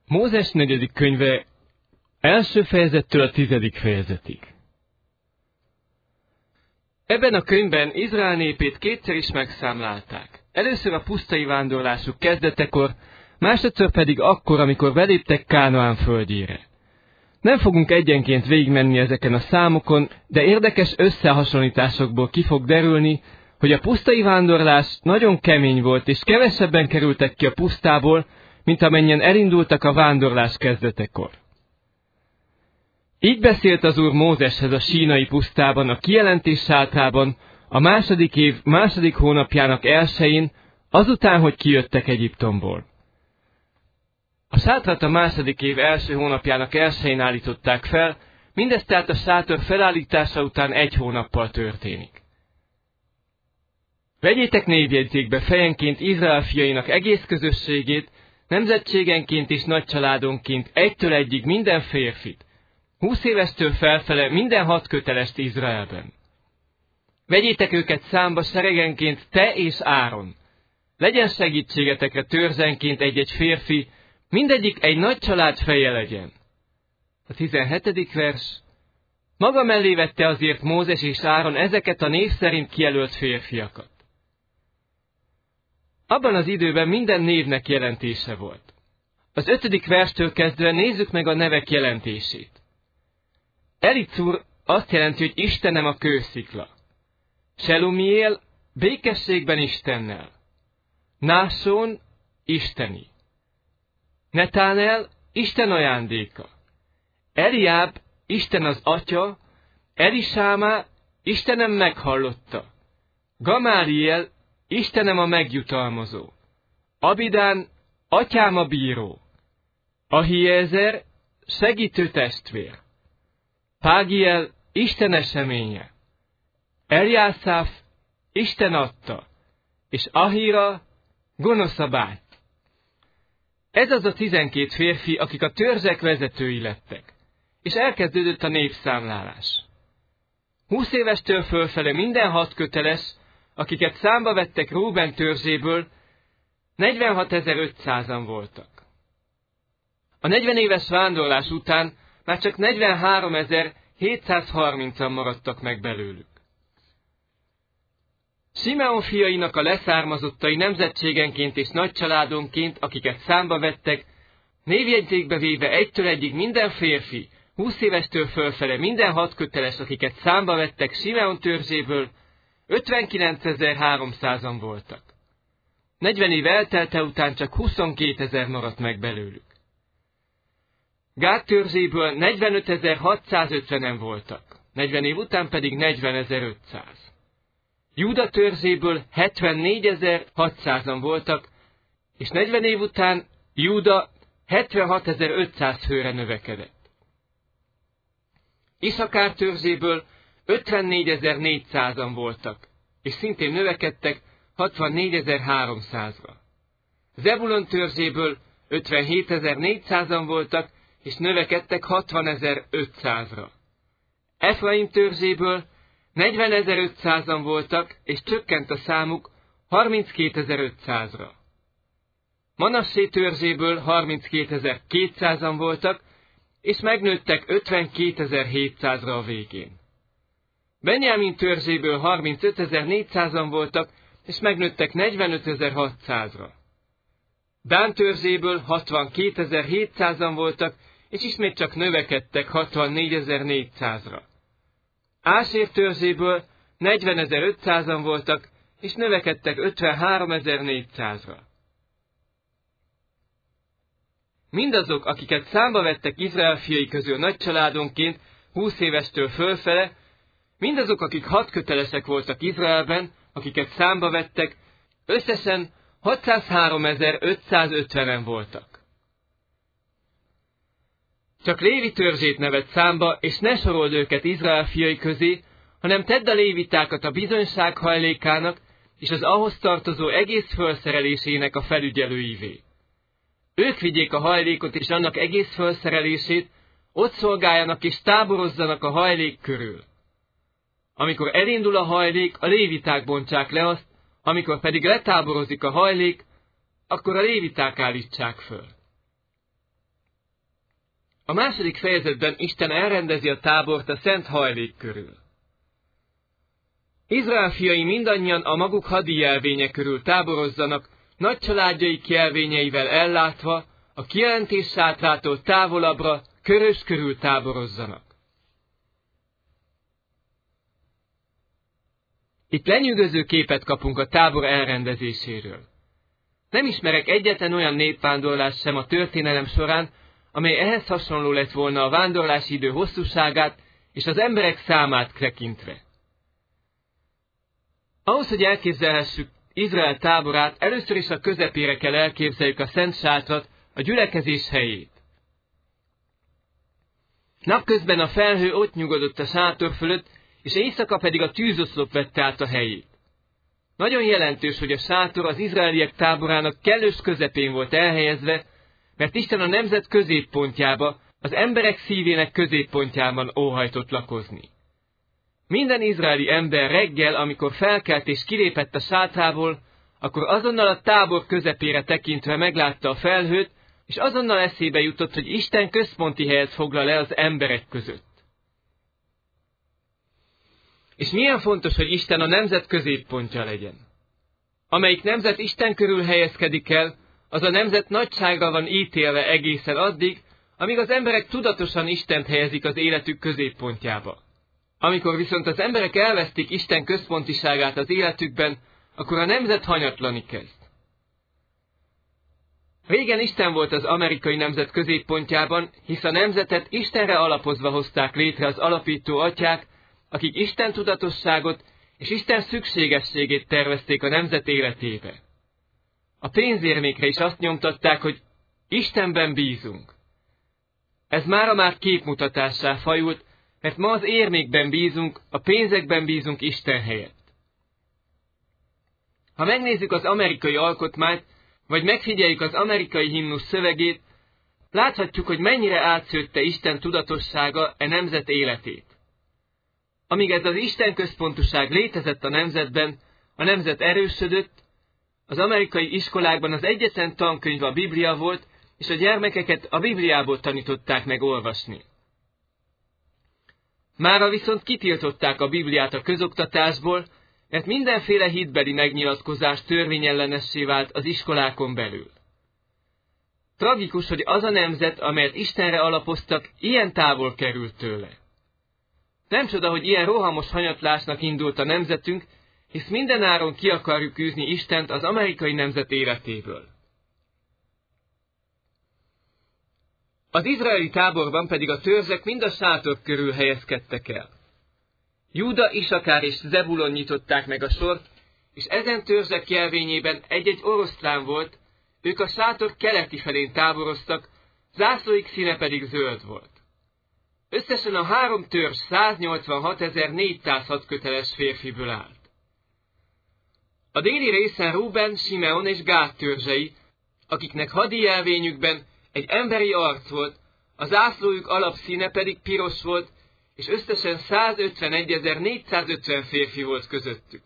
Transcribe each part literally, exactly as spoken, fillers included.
Mózes negyedik könyve, első fejezettől a tizedik fejezetig. Ebben a könyvben Izrael népét kétszer is megszámlálták. Először a pusztai vándorlásuk kezdetekor, másodszor pedig akkor, amikor beléptek Kánaán földjére. Nem fogunk egyenként végigmenni ezeken a számokon, de érdekes összehasonlításokból ki fog derülni, hogy a pusztai vándorlás nagyon kemény volt, és kevesebben kerültek ki a pusztából, mint amennyien elindultak a vándorlás kezdetekor. Így beszélt az Úr Mózeshez a sínai pusztában, a kijelentés sátrában, a második év második hónapjának elsején, azután, hogy kijöttek Egyiptomból. A sátrat a második év első hónapjának elsején állították fel, mindez tehát a sátor felállítása után egy hónappal történik. Vegyétek névjegyzékbe fejenként Izrael fiainak egész közösségét, nemzetségenként és nagycsaládonként egytől egyig minden férfit, húsz évestől felfele minden hat kötelest Izraelben. Vegyétek őket számba seregenként te és Áron. Legyen segítségetekre törzsenként egy-egy férfi, mindegyik egy nagy család feje legyen. A tizenhetedik vers. Maga mellé vette azért Mózes és Áron ezeket a név szerint kijelölt férfiakat. Abban az időben minden névnek jelentése volt. Az ötödik verstől kezdve nézzük meg a nevek jelentését. Elicur azt jelenti, hogy Istenem a kőszikla. Selumiél békességben Istennel. Násón isteni. Netánel Isten ajándéka. Eliáb Isten az atya, Elisámá Istenem meghallotta. Gamáliel Istenem a megjutalmazó. Abidán atyám a bíró. Ahiezer segítő testvér. Págiel Isten eseménye. Eljászáf Isten adta, és Ahira gonosz a báty. Ez az a tizenkét férfi, akik a törzsek vezetői lettek, és elkezdődött a népszámlálás. Húsz évestől fölfele minden hat köteles, akiket számba vettek Rúben törzséből, negyvenhatezer-ötszázan voltak. A negyven éves vándorlás után már csak negyvenháromezer-hétszázharmincan maradtak meg belőlük. Simeon fiainak a leszármazottai nemzetségenként és nagycsaládonként, akiket számba vettek, névjegyzékbe véve egytől egyig minden férfi, húsz évestől fölfele minden hat köteles, akiket számba vettek Simeon törzséből, ötvenkilencezer-háromszázan voltak. negyven év eltelte után csak huszonkétezer maradt meg belőlük. Gád törzséből negyvenötezer-hatszázötvenen voltak, negyven év után pedig negyvenezer-ötszáz. Júda törzséből hetvennégyezer-hatszázan voltak, és negyven év után Júda hetvenhatezer-ötszáz főre növekedett. Iszakár törzséből ötvennégyezer-négyszázan voltak, és szintén növekedtek hatvannégyezer-háromszázra. Zebulon törzséből ötvenhétezer-négyszázan voltak, és növekedtek hatvanezer-ötszázra. Efraim törzséből negyvenezer-ötszázan voltak, és csökkent a számuk harminckétezer-ötszázra. Manassé törzséből harminckétezer-kétszázan voltak, és megnőttek ötvenkétezer-hétszázra a végén. Benjamin törzséből harmincötezer-négyszázan voltak, és megnőttek negyvenötezer-hatszázra. Dán törzséből hatvankétezer-hétszázan voltak, és ismét csak növekedtek hatvannégyezer-négyszázra. Ásér törzséből negyvenezer-ötszázan voltak, és növekedtek ötvenháromezer-négyszázra. Mindazok, akiket számba vettek Izrael fiai közül nagycsaládonként, húsz évestől fölfele, mindazok, akik hat kötelesek voltak Izraelben, akiket számba vettek, összesen hatszázháromezer-ötszázötvenen voltak. Csak Lévi törzsét neved számba, és ne sorold őket Izrael fiai közé, hanem tedd a lévitákat a bizonyság hajlékának, és az ahhoz tartozó egész felszerelésének a felügyelőivé. Ők vigyék a hajlékot és annak egész felszerelését, ott szolgáljanak és táborozzanak a hajlék körül. Amikor elindul a hajlék, a léviták bontsák le azt, amikor pedig letáborozik a hajlék, akkor a léviták állítsák föl. A második fejezetben Isten elrendezi a tábort a szent hajlék körül. Izrael fiai mindannyian a maguk hadi jelvénye körül táborozzanak, nagy családjaik jelvényeivel ellátva, a kijelentés sátrától távolabbra, körös körül táborozzanak. Itt lenyűgöző képet kapunk a tábor elrendezéséről. Nem ismerek egyetlen olyan népvándorlást sem a történelem során, amely ehhez hasonló lett volna a vándorlási idő hosszúságát és az emberek számát tekintve. Ahhoz, hogy elképzelhessük Izrael táborát, először is a közepére kell elképzeljük a szent sátrat, a gyülekezés helyét. Napközben a felhő ott nyugodott a sátor fölött, és éjszaka pedig a tűzoszlop vette át a helyét. Nagyon jelentős, hogy a sátor az izraeliek táborának kellős közepén volt elhelyezve, mert Isten a nemzet középpontjába, az emberek szívének középpontjában óhajtott lakozni. Minden izraeli ember reggel, amikor felkelt és kilépett a sátrából, akkor azonnal a tábor közepére tekintve meglátta a felhőt, és azonnal eszébe jutott, hogy Isten központi helyet foglal el az emberek között. És milyen fontos, hogy Isten a nemzet középpontja legyen. Amelyik nemzet Isten körül helyezkedik el, az a nemzet nagyságra van ítélve egészen addig, amíg az emberek tudatosan Istent helyezik az életük középpontjába. Amikor viszont az emberek elvesztik Isten központiságát az életükben, akkor a nemzet hanyatlani kezd. Régen Isten volt az amerikai nemzet középpontjában, hisz a nemzetet Istenre alapozva hozták létre az alapító atyák, akik Isten tudatosságot és Isten szükségességét tervezték a nemzet életébe. A pénzérmékre is azt nyomtatták, hogy Istenben bízunk. Ez mára már képmutatássá fajult, mert ma az érmékben bízunk, a pénzekben bízunk Isten helyett. Ha megnézzük az amerikai alkotmányt, vagy megfigyeljük az amerikai himnusz szövegét, láthatjuk, hogy mennyire átszőtte Isten tudatossága e nemzet életét. Amíg ez az Isten központuság létezett a nemzetben, a nemzet erősödött, az amerikai iskolákban az egyetlen tankönyv a Biblia volt, és a gyermekeket a Bibliából tanították meg olvasni. Mára viszont kitiltották a Bibliát a közoktatásból, mert mindenféle hitbeli megnyilatkozás törvényellenessé vált az iskolákon belül. Tragikus, hogy az a nemzet, amelyet Istenre alapoztak, ilyen távol került tőle. Nem csoda, hogy ilyen rohamos hanyatlásnak indult a nemzetünk, hisz mindenáron ki akarjuk űzni Istent az amerikai nemzet életéből. Az izraeli táborban pedig a törzsek mind a sátor körül helyezkedtek el. Júda, Isakár és Zebulon nyitották meg a sort, és ezen törzsek jelvényében egy-egy oroszlán volt, ők a sátor keleti felén táboroztak, zászlóik színe pedig zöld volt. Összesen a három törzs száznyolcvanhatezer-négyszáz hadköteles férfiből állt. A déli részen Rúben, Simeon és Gád törzsei, akiknek hadi jelvényükben egy emberi arc volt, a zászlójuk alapszíne pedig piros volt, és összesen százötvenegyezer-négyszázötven férfi volt közöttük.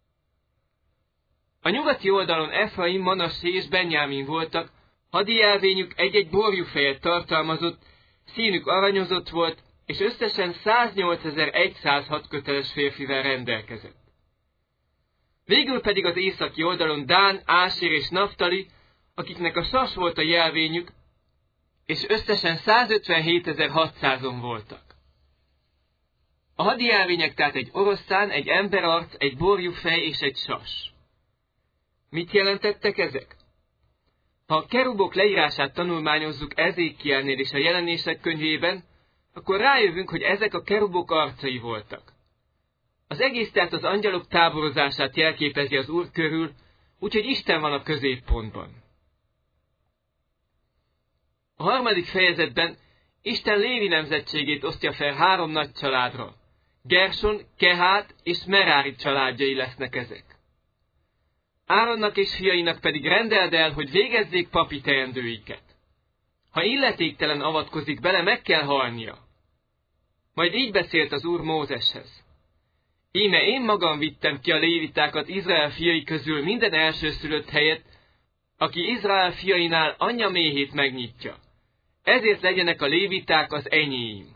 A nyugati oldalon Efraim, Manassé és Benjámin voltak, hadi jelvényük egy-egy borjúfejet tartalmazott, színük aranyozott volt, és összesen száznyolcezer-száz hadköteles férfivel rendelkezett. Végül pedig az északi oldalon Dán, Ásér és Naftali, akiknek a sas volt a jelvényük, és összesen százötvenhétezer-hatszázon voltak. A hadi jelvények tehát egy oroszlán, egy emberarc, egy borjúfej és egy sas. Mit jelentettek ezek? Ha a kerubok leírását tanulmányozzuk Ezékielnél és a Jelenések könyvében, akkor rájövünk, hogy ezek a kerubok arcai voltak. Az egész tehát az angyalok táborozását jelképezi az Úr körül, úgyhogy Isten van a középpontban. A harmadik fejezetben Isten Lévi nemzetségét osztja fel három nagy családra. Gerson, Kehát és Merári családjai lesznek ezek. Áronnak és fiainak pedig rendeld el, hogy végezzék papi teendőiket. Ha illetéktelen avatkozik bele, meg kell halnia. Majd így beszélt az Úr Mózeshez. Íme én magam vittem ki a lévitákat Izrael fiai közül minden elsőszülött helyet, aki Izrael fiainál anyja méhét megnyitja. ezért legyenek a léviták az enyém.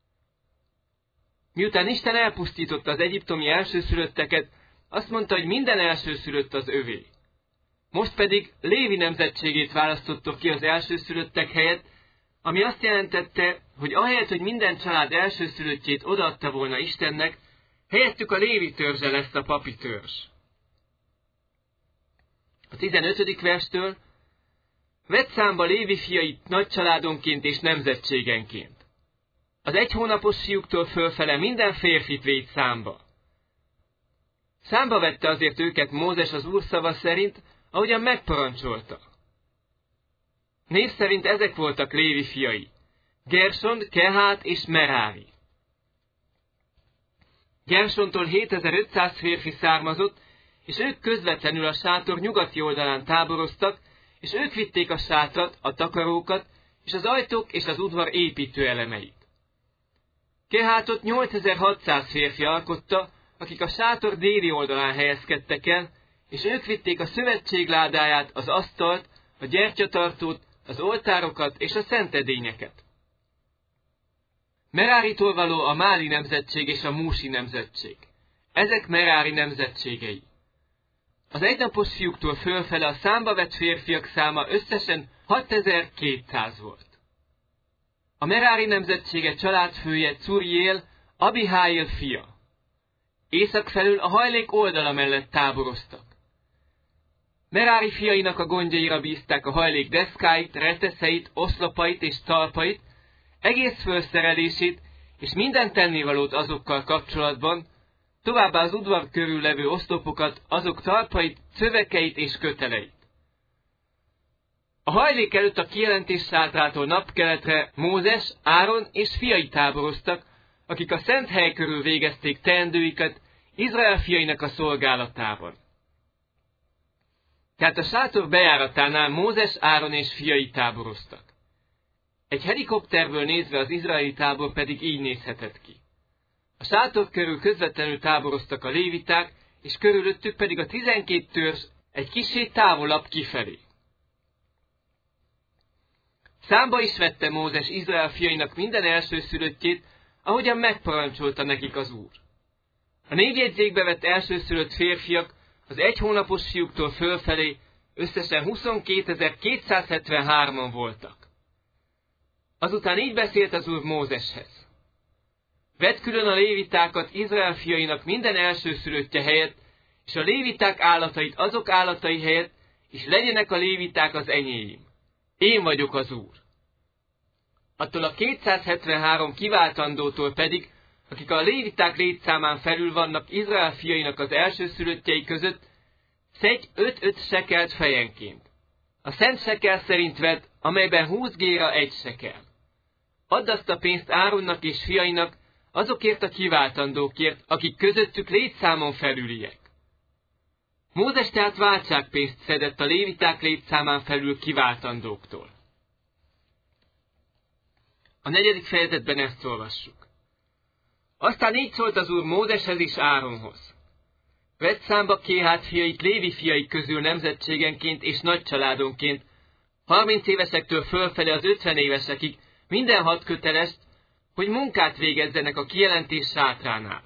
Miután Isten elpusztította az egyiptomi elsőszülötteket, azt mondta, hogy minden elsőszülött az övé. Most pedig Lévi nemzetségét választottok ki az elsőszülöttek helyett, ami azt jelentette, hogy ahelyett, hogy minden család elsőszülöttjét odaadta volna Istennek, helyettük a Lévi törzse lesz a papi törzs. A tizenötödik verstől: vedd számba Lévi fiait nagy családonként és nemzetségenként. Az egy hónapos fiúktól fölfele minden férfit végy számba. Számba vette azért őket Mózes az Úr szava szerint, ahogyan megparancsolta. Név szerint ezek voltak Lévi fiai: Gerson, Kehát és Merári. Gersontól hétezer-ötszáz férfi származott, és ők közvetlenül a sátor nyugati oldalán táboroztak, és ők vitték a sátrat, a takarókat, és az ajtók és az udvar építő elemeit. Kehátot nyolcezer-hatszáz férfi alkotta, akik a sátor déli oldalán helyezkedtek el, és ők vitték a szövetség ládáját, az asztalt, a gyertyatartót, az oltárokat és a szentedényeket. Merárítól való a Máli nemzetség és a Músi nemzetség. Ezek Merári nemzetségei. Az egynapos fiúktól fölfele a számba vett férfiak száma összesen hatezer-kétszáz volt. A Merári nemzetsége családfője Curiél, Abiháil fia. Észak felül a hajlék oldala mellett táboroztak. Merári fiainak a gondjaira bízták a hajlék deszkáit, reteszeit, oszlopait és talpait, egész felszerelését és minden tennivalót azokkal kapcsolatban, továbbá az udvar körül levő oszlopokat, azok talpait, szövekeit és köteleit. A hajlék előtt a kijelentés sátrától napkeletre Mózes, Áron és fiai táboroztak, akik a szent hely körül végezték teendőiket Izrael fiainak a szolgálatában. Tehát a sátor bejáratánál Mózes, Áron és fiai táboroztak. Egy helikopterből nézve az izraeli tábor pedig így nézhetett ki. A sátor körül közvetlenül táboroztak a léviták, és körülöttük pedig a tizenkét törzs egy kissé távolabb kifelé. Számba is vette Mózes Izrael fiainak minden elsőszülöttjét, ahogyan megparancsolta nekik az Úr. A névjegyzékbe vett elsőszülött férfiak az egy hónapos fiúktól fölfelé összesen huszonkétezer-kétszázhetvenhárman voltak. Azután így beszélt az Úr Mózeshez: vedd külön a lévitákat Izrael fiainak minden elsőszülöttje helyett, és a léviták állatait azok állatai helyett, és legyenek a léviták az enyém. Én vagyok az Úr. Attól a kétszázhetvenhárom kiváltandótól pedig, akik a léviták létszámán felül vannak Izrael fiainak az elsőszülöttjei között, szedj öt-öt sekelt fejenként. A szent sekel szerint vedd, amelyben húsz géra egy sekel. Add azt a pénzt Áronnak és fiainak, azokért a kiváltandókért, akik közöttük létszámon felüliek. Mózes tehát váltságpénzt szedett a léviták létszámán felül kiváltandóktól. A negyedik fejezetben ezt olvassuk. Aztán így szólt az Úr Mózeshez és Áronhoz: vedd számba Kehát fiait Lévi fiai közül nemzetségenként és nagy családonként, harminc évesektől fölfele az ötven évesekig, minden hat kötelest, hogy munkát végezzenek a kijelentés sátránál.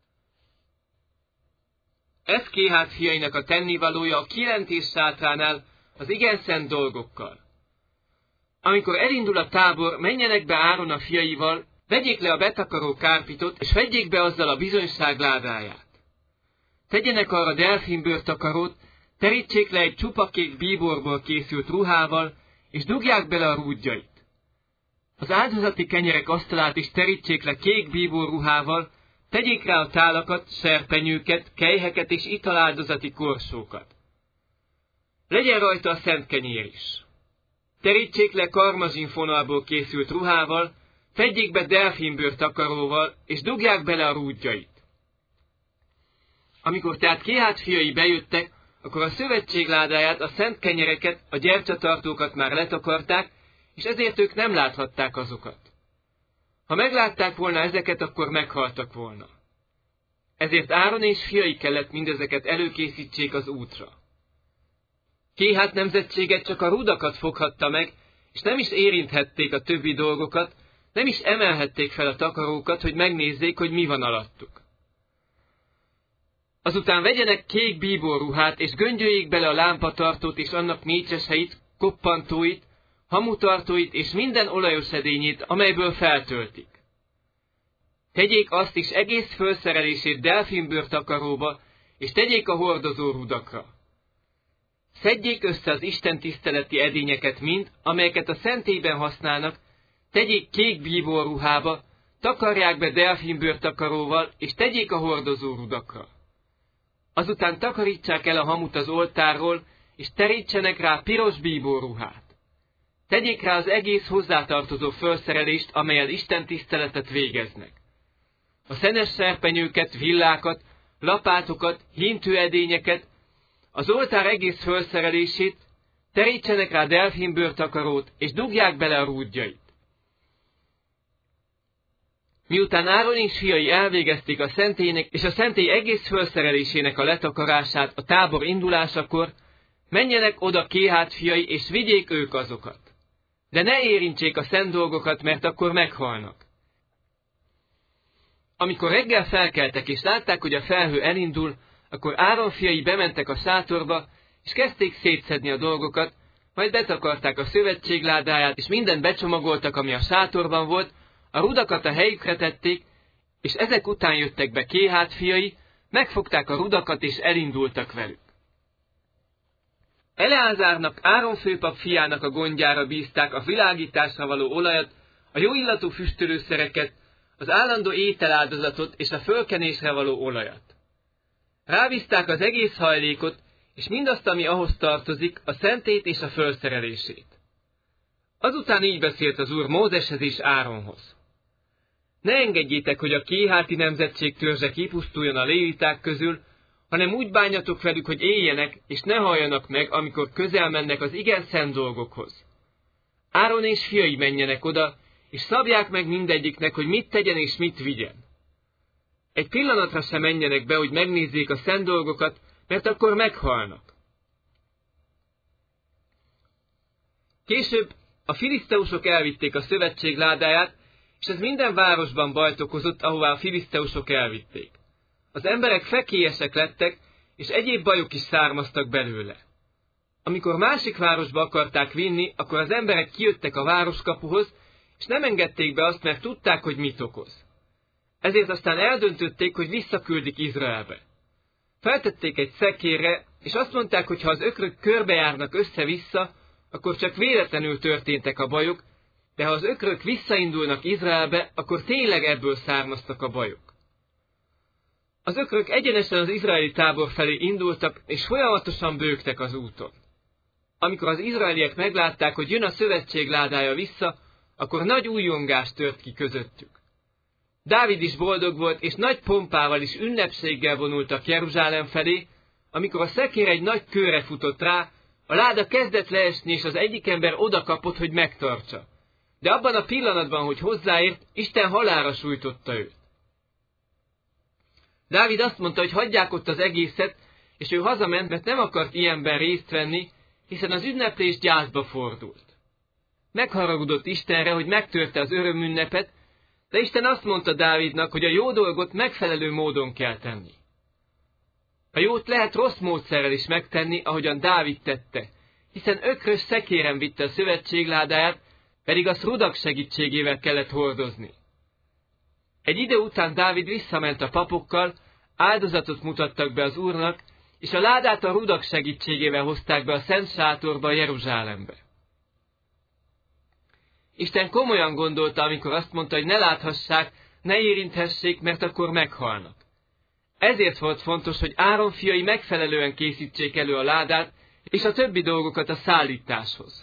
Ez Kehát fiainak a tennivalója a kijelentés sátránál az igen szent dolgokkal. Amikor elindul a tábor, menjenek be Áron a fiaival, vegyék le a betakaró kárpitot, és vegyék be azzal a bizonyság ládáját. Tegyenek arra delfinbőr takarót, terítsék le egy csupa kék bíborból készült ruhával, és dugják bele a rúdjait. Az áldozati kenyerek asztalát is terítsék le kék bíbor ruhával, tegyék rá a tálakat, serpenyőket, kelyheket és italáldozati korsókat. Legyen rajta a szent kenyér is. Terítsék le karmazsin fonalból készült ruhával, fedjék be delfinbőr takaróval, és dugják bele a rúdjait. Amikor tehát Kehát fiai bejöttek, akkor a szövetség ládáját, a szent kenyereket, a gyertyatartókat már letakarták, és ezért ők nem láthatták azokat. Ha meglátták volna ezeket, akkor meghaltak volna. Ezért Áron és fiai kellett mindezeket előkészítsék az útra. Kehát nemzetséget csak a rudakat foghatta meg, és nem is érinthették a többi dolgokat, nem is emelhették fel a takarókat, hogy megnézzék, hogy mi van alattuk. Azután vegyenek kék bíborruhát, és göngyöljék bele a lámpatartót és annak mécseseit, koppantóit, hamutartóit és minden olajos edényét, amelyből feltöltik. Tegyék azt is egész fölszerelését delfinbőr takaróba, és tegyék a hordozó rudakra. Szedjék össze az Isten tiszteleti edényeket mind, amelyeket a szentélyben használnak, tegyék kék bíborruhába, takarják be delfinbőr takaróval, és tegyék a hordozó rudakra. Azután takarítsák el a hamut az oltárról, és terítsenek rá piros bíborruhát. Tegyék rá az egész hozzátartozó fölszerelést, amellyel Isten tiszteletet végeznek. A szenes serpenyőket, villákat, lapátokat, hímtőedényeket, az oltár egész fölszerelését, terítsenek rá delfinbőr takarót, és dugják bele a rúdjait. Miután Áron és fiai elvégezték a szentélynek és a szentély egész fölszerelésének a letakarását a tábor indulásakor, menjenek oda Kéhát fiai, és vigyék ők azokat. De ne érintsék a szent dolgokat, mert akkor meghalnak. Amikor reggel felkeltek és látták, hogy a felhő elindul, akkor Áron fiai bementek a sátorba, és kezdték szétszedni a dolgokat, majd betakarták a szövetség ládáját, és mindent becsomagoltak, ami a sátorban volt, a rudakat a helyükre tették, és ezek után jöttek be Kéhát fiai, megfogták a rudakat, és elindultak velük. Eleázárnak, Áron főpap fiának a gondjára bízták a világításra való olajat, a jóillatú füstölőszereket, az állandó ételáldozatot és a fölkenésre való olajat. Rábízták az egész hajlékot, és mindazt, ami ahhoz tartozik, a szentét és a fölszerelését. Azután így beszélt az Úr Mózeshez és Áronhoz. Ne engedjétek, hogy a kéháti nemzetség törzse kipusztuljon a léviták közül, hanem úgy bánjatok velük, hogy éljenek, és ne halljanak meg, amikor közel mennek az igen szent dolgokhoz. Áron és fiai menjenek oda, és szabják meg mindegyiknek, hogy mit tegyen és mit vigyen. Egy pillanatra sem menjenek be, hogy megnézzék a szent dolgokat, mert akkor meghalnak. Később a filiszteusok elvitték a szövetség ládáját, és ez minden városban bajt okozott, ahová a filiszteusok elvitték. Az emberek fekélyesek lettek, és egyéb bajok is származtak belőle. Amikor másik városba akarták vinni, akkor az emberek kijöttek a városkapuhoz, és nem engedték be azt, mert tudták, hogy mit okoz. Ezért aztán eldöntötték, hogy visszaküldik Izraelbe. Feltették egy szekérre, és azt mondták, hogy ha az ökrök körbejárnak össze-vissza, akkor csak véletlenül történtek a bajok, de ha az ökrök visszaindulnak Izraelbe, akkor tényleg ebből származtak a bajok. Az ökrök egyenesen az izraeli tábor felé indultak, és folyamatosan bőgtek az úton. Amikor az izraeliek meglátták, hogy jön a szövetség ládája vissza, akkor nagy újongás tört ki közöttük. Dávid is boldog volt, és nagy pompával és ünnepséggel vonultak Jeruzsálem felé, amikor a szekér egy nagy kőre futott rá, a láda kezdett leesni, és az egyik ember odakapott, hogy megtartsa. De abban a pillanatban, hogy hozzáért, Isten halálra sújtotta őt. Dávid azt mondta, hogy hagyják ott az egészet, és ő hazament, mert nem akart ilyenben részt venni, hiszen az ünneplés gyászba fordult. Megharagudott Istenre, hogy megtörte az örömünnepet, de Isten azt mondta Dávidnak, hogy a jó dolgot megfelelő módon kell tenni. A jót lehet rossz módszerrel is megtenni, ahogyan Dávid tette, hiszen ökrös szekéren vitte a szövetségládáját, pedig azt rudak segítségével kellett hordozni. Egy idő után Dávid visszament a papokkal, áldozatot mutattak be az Úrnak, és a ládát a rudak segítségével hozták be a szent sátorba, Jeruzsálembe. Isten komolyan gondolta, amikor azt mondta, hogy ne láthassák, ne érinthessék, mert akkor meghalnak. Ezért volt fontos, hogy Áron fiai megfelelően készítsék elő a ládát, és a többi dolgokat a szállításhoz.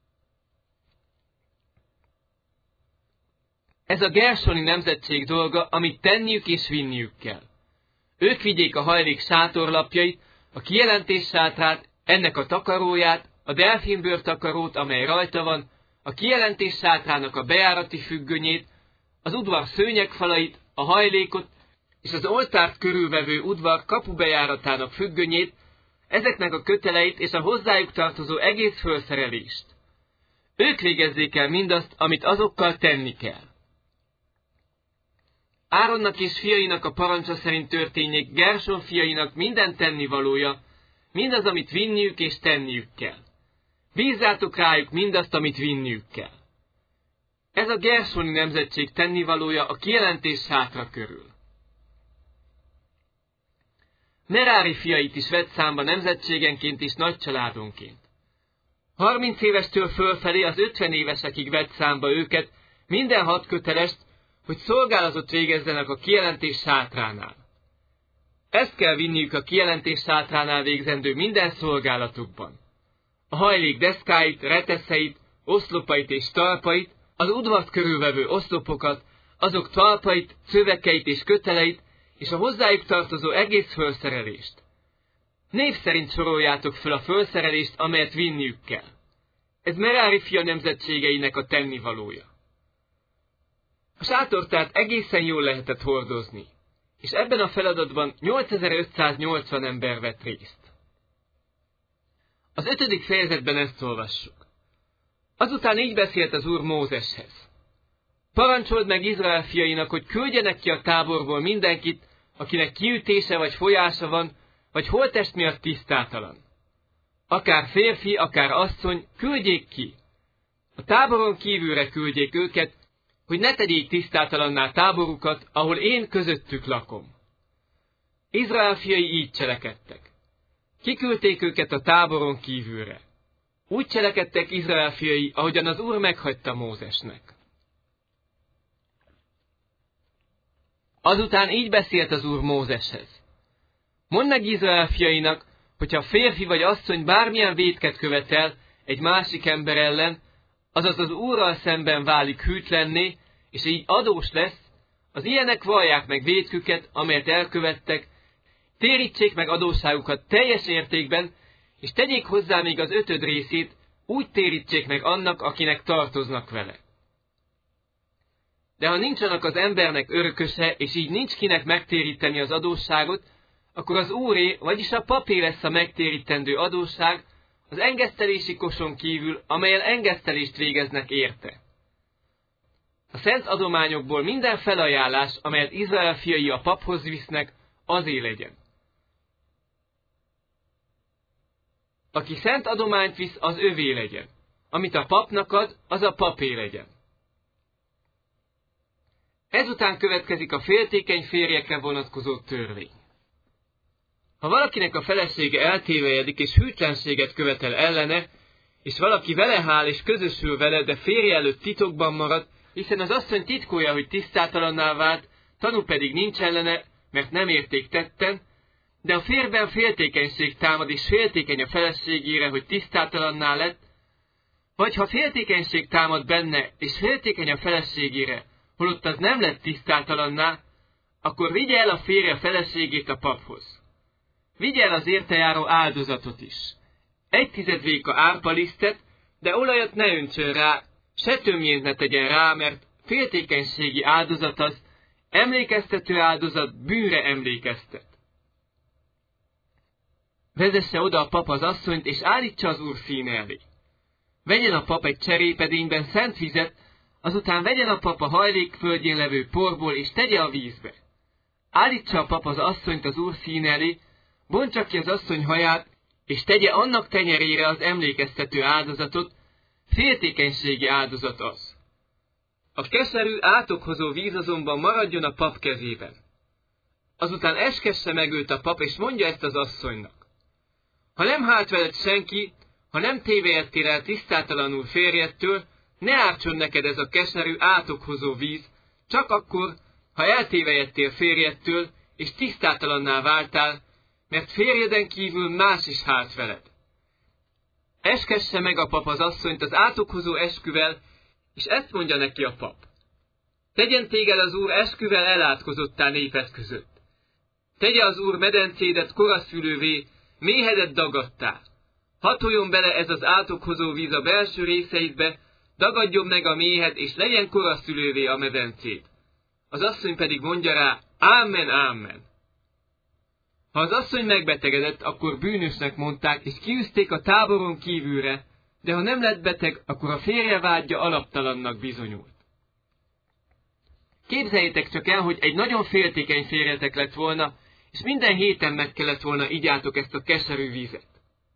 Ez a gersoni nemzetség dolga, amit tenniük és vinniük kell. Ők vigyék a hajlék sátorlapjait, a kijelentés sátrát, ennek a takaróját, a delfinbőr takarót, amely rajta van, a kijelentés sátrának a bejárati függönyét, az udvar szőnyegfalait, a hajlékot, és az oltárt körülvevő udvar kapubejáratának függönyét, ezeknek a köteleit és a hozzájuk tartozó egész fölszerelést. Ők végezzék el mindazt, amit azokkal tenni kell. Áronnak és fiainak a parancsa szerint történjék Gersón fiainak minden tennivalója, mindaz, amit vinniük és tenniük kell. Bízzátok rájuk mindazt, amit vinniük kell. Ez a gersóni nemzetség tennivalója a kijelentés sátra körül. Merári fiait is vett számba nemzetségenként és nagy családonként. Harminc évestől fölfelé az ötven évesekig vett számba őket, minden hat kötelest, hogy szolgálatot végezzenek a kijelentés sátránál. Ezt kell vinniük a kijelentés sátránál végzendő minden szolgálatukban. A hajlék deszkáit, reteszeit, oszlopait és talpait, az udvart körülvevő oszlopokat, azok talpait, szövekeit és köteleit, és a hozzájuk tartozó egész fölszerelést. Név szerint soroljátok föl a fölszerelést, amelyet vinniük kell. Ez Merári fia nemzetségeinek a tennivalója. A sátort tehát egészen jól lehetett hordozni, és ebben a feladatban nyolcezer-ötszáznyolcvan ember vett részt. Az ötödik fejezetben ezt olvassuk. Azután így beszélt az Úr Mózeshez. Parancsold meg Izrael fiainak, hogy küldjenek ki a táborból mindenkit, akinek kiütése vagy folyása van, vagy holttest miatt tisztátalan. Akár férfi, akár asszony, küldjék ki. A táboron kívülre küldjék őket, hogy ne tegyék tisztátalanná táborukat, ahol én közöttük lakom. Izrael fiai így cselekedtek. Kiküldték őket a táboron kívülre. Úgy cselekedtek Izrael fiai, ahogyan az Úr meghagyta Mózesnek. Azután így beszélt az Úr Mózeshez. Mondd meg Izrael fiainak, hogyha férfi vagy asszony bármilyen vétket követel egy másik ember ellen, azaz az Úrral szemben válik hűtlenné, és így adós lesz, az ilyenek vallják meg vétküket, amelyet elkövettek, térítsék meg adósságukat teljes értékben, és tegyék hozzá még az ötöd részét, úgy térítsék meg annak, akinek tartoznak vele. De ha nincs annak az embernek örököse, és így nincs kinek megtéríteni az adósságot, akkor az úré, vagyis a papé lesz a megtérítendő adósság, az engesztelési koson kívül, amelyen engesztelést végeznek érte. A szent adományokból minden felajánlás, amelyet Izrael fiai a paphoz visznek, azé legyen. Aki szent adományt visz, az övé legyen. Amit a papnak ad, az a papé legyen. Ezután következik a féltékeny férjekre vonatkozó törvény. Ha valakinek a felesége eltévejedik és hűtlenséget követel ellene, és valaki vele hál és közösül vele, de férje előtt titokban marad, hiszen az asszony titkolja, hogy tisztátalanná vált, tanú pedig nincs ellene, mert nem érték tetten, de a férben féltékenység támad, és féltékeny a feleségére, hogy tisztátalanná lett, vagy ha féltékenység támad benne, és féltékeny a feleségére, holott az nem lett tisztátalanná, akkor vigye el a férje a feleségét a paphoz. Vigye el az érte járó áldozatot is. Egy tized véka árpalisztet, de olajat ne öntsön rá, se tömjént ne tegyen rá, mert féltékenységi áldozat az, emlékeztető áldozat bűnre emlékeztet. Vezesse oda a pap az asszonyt, és állítsa az Úr színe elé. Vegyen a pap egy cserépedényben szent vizet, azután vegyen a pap a hajlék földjén levő porból, és tegye a vízbe. Állítsa a pap az asszonyt az Úr színe elé, bontsa ki az asszony haját, és tegye annak tenyerére az emlékeztető áldozatot, féltékenységi áldozat az. A keserű, átokhozó víz azonban maradjon a pap kezében. Azután eskesse meg őt a pap, és mondja ezt az asszonynak. Ha nem hált veled senki, ha nem tévejedtél el tisztátalanul férjettől, ne ártson neked ez a keserű, átokhozó víz, csak akkor, ha eltévejedtél férjettől, és tisztátalanná váltál, mert férjeden kívül más is hált veled. Eskesse meg a pap az asszonyt az átokhozó esküvel, és ezt mondja neki a pap. Tegyen téged az Úr esküvel elátkozottá néped között. Tegye az Úr medencédet koraszülővé, méhedet dagadtá. Hatoljon bele ez az átokhozó víz a belső részeidbe, dagadjon meg a méhed, és legyen koraszülővé a medencéd. Az asszony pedig mondja rá, ámen, ámen. Ha az asszony megbetegedett, akkor bűnösnek mondták, és kiűzték a táboron kívülre, de ha nem lett beteg, akkor a férje vágya alaptalannak bizonyult. Képzeljétek csak el, hogy egy nagyon féltékeny férjetek lett volna, és minden héten meg kellett volna igyátok ezt a keserű vizet.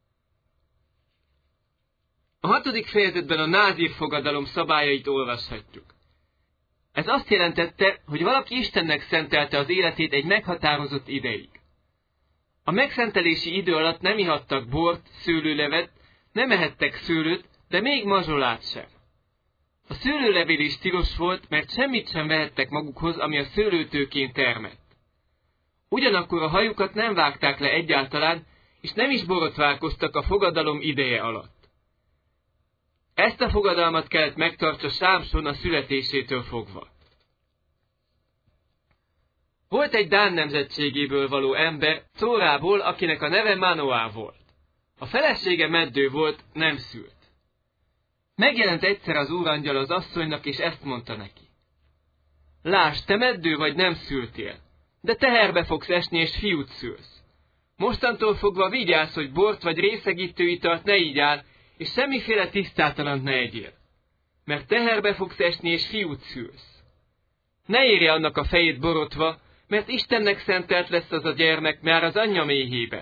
A hatodik fejezetben a názír fogadalom szabályait olvashatjuk. Ez azt jelentette, hogy valaki Istennek szentelte az életét egy meghatározott ideig. A megszentelési idő alatt nem ihattak bort, szőlőlevet, nem ehettek szőlőt, de még mazsolát sem. A szőlőlevél is tilos volt, mert semmit sem vehettek magukhoz, ami a szőlőtőkén termett. Ugyanakkor a hajukat nem vágták le egyáltalán, és nem is borotválkoztak a fogadalom ideje alatt. Ezt a fogadalmat kellett megtartsa Sámson a születésétől fogva. Volt egy Dán nemzetségéből való ember, Córából, akinek a neve Manoá volt. A felesége meddő volt, nem szült. Megjelent egyszer az úrangyal az asszonynak, és ezt mondta neki. Lásd, te meddő vagy, nem szültél, de teherbe fogsz esni, és fiút szülsz. Mostantól fogva vigyázz, hogy bort vagy részegítő italt ne igyál, és semmiféle tisztátalant ne egyél, mert teherbe fogsz esni, és fiút szülsz. Ne érje annak a fejét borotva, mert Istennek szentelt lesz az a gyermek már az anyja méhében.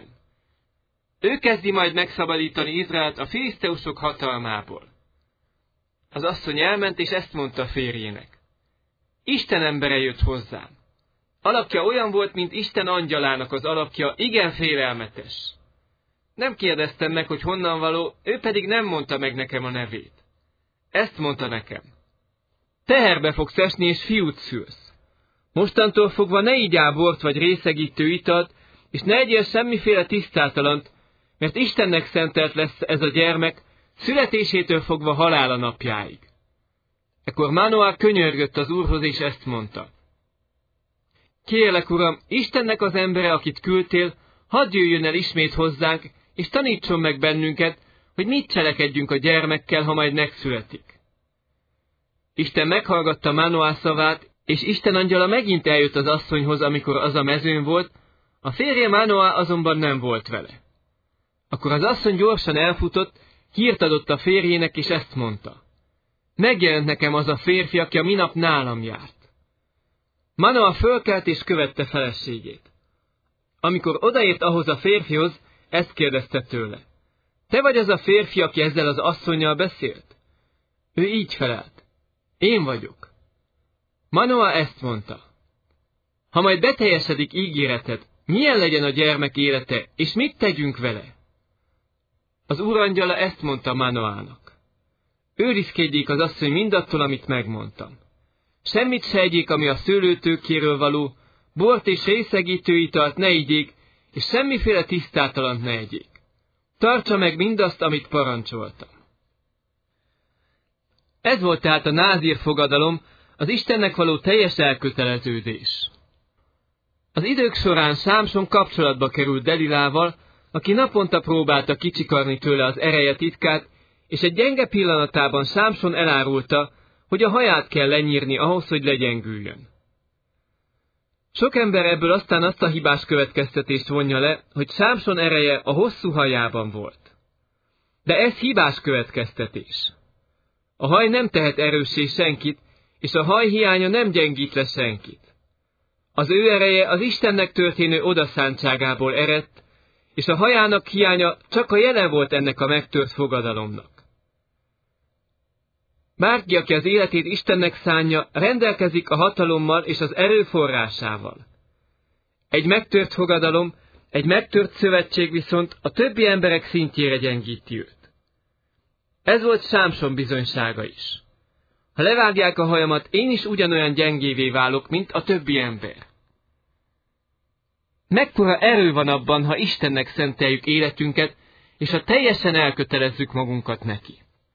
Ő kezdi majd megszabadítani Izraelt a filiszteusok hatalmából. Az asszony elment, és ezt mondta férjének. Isten embere jött hozzám. Alakja olyan volt, mint Isten angyalának az alakja, igen félelmetes. Nem kérdeztem meg, hogy honnan való, ő pedig nem mondta meg nekem a nevét. Ezt mondta nekem. Teherbe fogsz esni, és fiút szülsz. Mostantól fogva ne igyál bort vagy részegítő italt, és ne egyél semmiféle tisztátalant, mert Istennek szentelt lesz ez a gyermek, születésétől fogva halála napjáig. Ekkor Manoá könyörgött az Úrhoz, és ezt mondta. Kérlek, Uram, Istennek az embere, akit küldtél, hadd jöjjön el ismét hozzánk, és tanítson meg bennünket, hogy mit cselekedjünk a gyermekkel, ha majd megszületik. Isten meghallgatta Manoá szavát, és Isten angyala megint eljött az asszonyhoz, amikor az a mezőn volt, a férje Manoá azonban nem volt vele. Akkor az asszony gyorsan elfutott, hírt adott a férjének, és ezt mondta. Megjelent nekem az a férfi, aki a minap nálam járt. Manoá fölkelt és követte feleségét. Amikor odaért ahhoz a férfihoz, ezt kérdezte tőle. Te vagy az a férfi, aki ezzel az asszonnyal beszélt? Ő így felelt. Én vagyok. Manoá ezt mondta. Ha majd beteljesedik ígéreted, milyen legyen a gyermek élete, és mit tegyünk vele? Az úrangyala ezt mondta Manoának. Őrizkedjék az asszony mindattól, amit megmondtam. Semmit se egyék, ami a szőlőtőkéről való, bort és részegítő italt ne igyék, és semmiféle tisztátalant ne egyék. Tartsa meg mindazt, amit parancsoltam. Ez volt tehát a názír fogadalom, az Istennek való teljes elköteleződés. Az idők során Sámson kapcsolatba került Delilával, aki naponta próbálta kicsikarni tőle az ereje titkát, és egy gyenge pillanatában Sámson elárulta, hogy a haját kell lenyírni ahhoz, hogy legyengüljön. Sok ember ebből aztán azt a hibás következtetést vonja le, hogy Sámson ereje a hosszú hajában volt. De ez hibás következtetés. A haj nem tehet erőssé senkit, és a haj hiánya nem gyengít le senkit. Az ő ereje az Istennek történő odaszántságából eredt, és a hajának hiánya csak a jele volt ennek a megtört fogadalomnak. Bárki, aki az életét Istennek szánja, rendelkezik a hatalommal és az erőforrásával. Egy megtört fogadalom, egy megtört szövetség viszont a többi emberek szintjére gyengíti őt. Ez volt Sámson bizonysága is. Ha levágják a hajamat, én is ugyanolyan gyengévé válok, mint a többi ember. Mekkora erő van abban, ha Istennek szenteljük életünket, és ha teljesen elkötelezzük magunkat neki.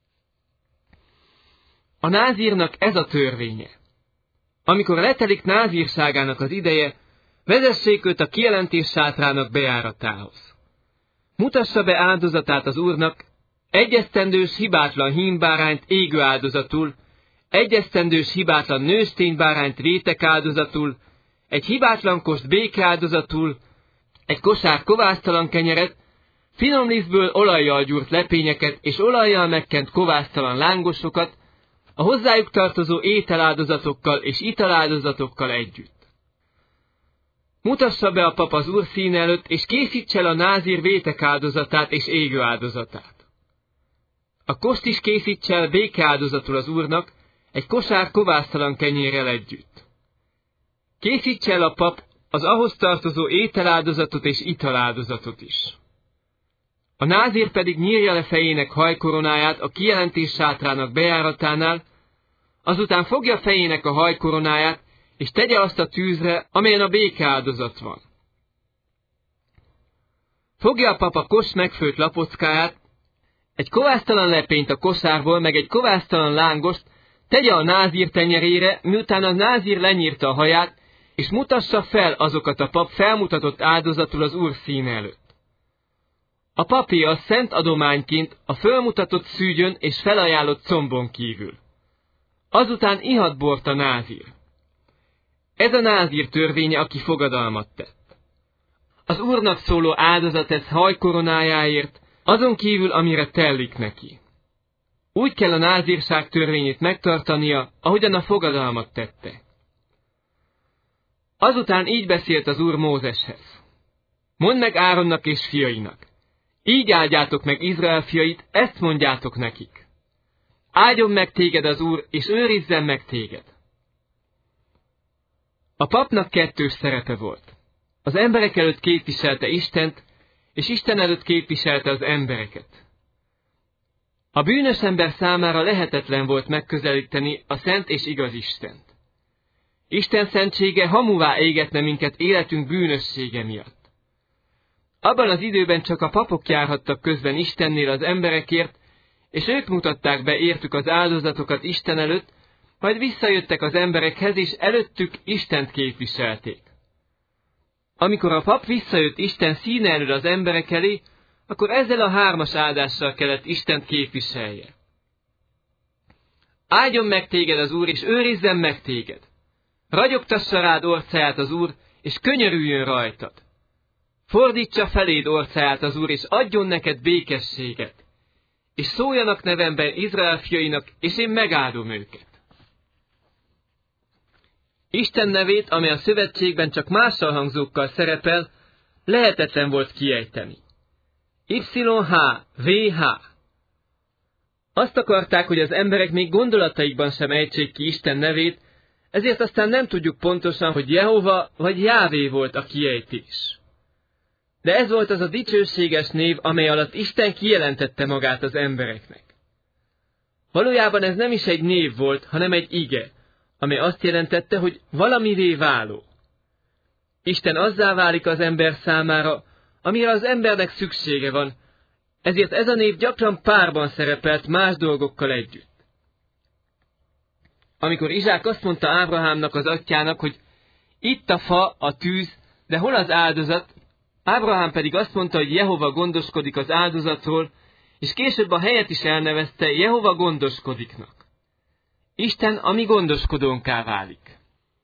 A názírnak ez a törvénye. Amikor letelik názírságának az ideje, vezessék őt a kijelentés sátrának bejáratához. Mutassa be áldozatát az Úrnak, egyesztendős hibátlan hímbárányt égő áldozatul, egyesztendős hibátlan nősténybárányt rétek áldozatul, egy hibátlan kost béke áldozatul, egy kosár kovásztalan kenyeret, finom lisztből olajjal gyúrt lepényeket és olajjal megkent kovásztalan lángosokat, a hozzájuk tartozó ételáldozatokkal és italáldozatokkal együtt. Mutassa be a pap az Úr színe előtt, és készíts el a názír vétek áldozatát és égő áldozatát. A kost is készíts el békeáldozatul az Úrnak, egy kosár kovásztalan kenyérrel együtt. Készíts el a pap az ahhoz tartozó ételáldozatot és italáldozatot is. A názír pedig nyírja le fejének hajkoronáját a kijelentés sátrának bejáratánál, azután fogja fejének a hajkoronáját, és tegye azt a tűzre, amelyen a békeáldozat van. Fogja a pap a kos megfőtt lapockáját, egy kovásztalan lepényt a kosárból, meg egy kovásztalan lángost tegye a názír tenyerére, miután a názír lenyírta a haját, és mutassa fel azokat a pap felmutatott áldozatul az Úr színe előtt. A papé a szent adományként a fölmutatott szűgyön és felajánlott combon kívül. Azután ihat bort a názír. Ez a názír törvénye, aki fogadalmat tett. Az Úrnak szóló áldozat ez hajkoronájáért, azon kívül, amire tellik neki. Úgy kell a názírság törvényét megtartania, ahogyan a fogadalmat tette. Azután így beszélt az Úr Mózeshez. Mondd meg Áronnak és fiainak. Így áldjátok meg Izrael fiait, ezt mondjátok nekik. Áldjon meg téged az Úr, és őrizzen meg téged. A papnak kettős szerepe volt. Az emberek előtt képviselte Istent, és Isten előtt képviselte az embereket. A bűnös ember számára lehetetlen volt megközelíteni a szent és igaz Istent. Isten szentsége hamuvá égetne minket életünk bűnössége miatt. Abban az időben csak a papok járhattak közben Istennél az emberekért, és ők mutatták be értük az áldozatokat Isten előtt, majd visszajöttek az emberekhez, és előttük Istent képviselték. Amikor a pap visszajött Isten színe elől az emberek elé, akkor ezzel a hármas áldással kellett Istent képviselje. Áldjon meg téged az Úr, és őrizzen meg téged. Ragyogtassa rád orcáját az Úr, és könyörüljön rajtad. Fordítsa feléd orcáját az Úr, és adjon neked békességet. És szóljanak nevemben Izrael fiainak, és én megáldom őket. Isten nevét, amely a szövetségben csak mással hangzókkal szerepel, lehetetlen volt kiejteni. Y H V H. Azt akarták, hogy az emberek még gondolataikban sem ejtsék ki Isten nevét, ezért aztán nem tudjuk pontosan, hogy Jehova vagy Jávé volt a kiejtés. De ez volt az a dicsőséges név, amely alatt Isten kijelentette magát az embereknek. Valójában ez nem is egy név volt, hanem egy ige, amely azt jelentette, hogy valamivé váló. Isten azzá válik az ember számára, amire az embernek szüksége van, ezért ez a név gyakran párban szerepelt más dolgokkal együtt. Amikor Izsák azt mondta Ábrahámnak, az atyának, hogy itt a fa, a tűz, de hol az áldozat, Ábrahám pedig azt mondta, hogy Jehova gondoskodik az áldozatról, és később a helyet is elnevezte Jehova gondoskodiknak. Isten a mi gondoskodónká válik.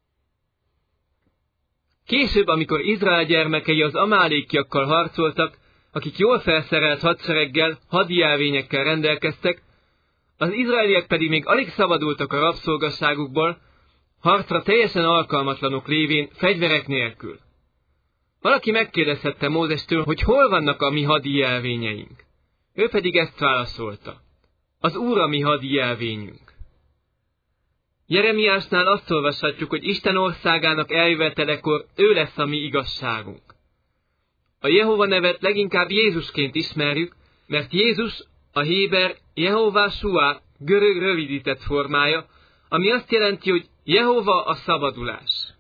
Később, amikor Izrael gyermekei az amálékiakkal harcoltak, akik jól felszerelt hadsereggel, hadijelvényekkel rendelkeztek, az izraeliek pedig még alig szabadultak a rabszolgasságukból, harcra teljesen alkalmatlanok lévén, fegyverek nélkül. Valaki megkérdezhette Mózestől, hogy hol vannak a mi hadijelvényeink. Ő pedig ezt válaszolta. Az Úr a mi hadijelvényünk. Jeremiásnál azt olvashatjuk, hogy Isten országának eljövetelekor ő lesz a mi igazságunk. A Jehova nevet leginkább Jézusként ismerjük, mert Jézus a héber Jehová Suá görög rövidített formája, ami azt jelenti, hogy Jehova a szabadulás.